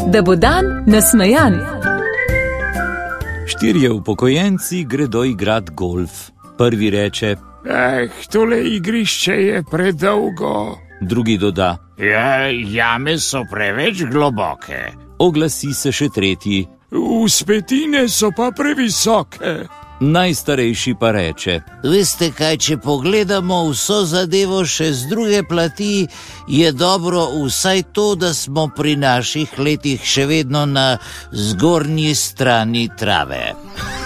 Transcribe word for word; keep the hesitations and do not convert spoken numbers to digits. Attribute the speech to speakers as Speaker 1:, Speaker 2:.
Speaker 1: da bo dan nasmejan.
Speaker 2: Štirje upokojenci gredo igrat golf. Prvi reče:
Speaker 3: Eh, tole igrišče je predolgo.
Speaker 2: Drugi doda:
Speaker 4: Ja, jame so preveč globoke.
Speaker 2: Oglasi se še tretji:
Speaker 3: Vzpetine so pa previsoke.
Speaker 2: Najstarejši pa reče:
Speaker 5: Veste kaj, če pogledamo vso zadevo še z druge plati, je dobro vsaj to, da smo pri naših letih še vedno na zgornji strani trave.